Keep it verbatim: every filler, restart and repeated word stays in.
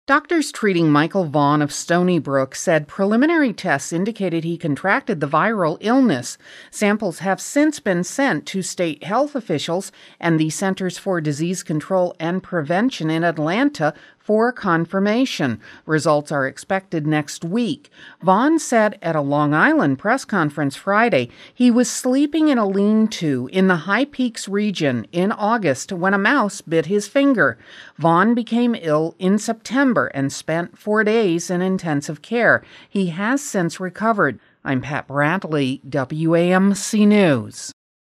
Doctors treating Michael Vaughn of Stony Brook said preliminary tests indicated he contracted the viral illness. Samples have since been sent to state health officials and the Centers for Disease Control and Prevention in Atlanta for confirmation. Results are expected next week. Vaughn said at a Long Island press conference Friday he was sleeping in a lean-to in the High Peaks region in August when a mouse bit his finger. Vaughn became ill in September and spent four days in intensive care. He has since recovered. I'm Pat Bradley, W A M C News.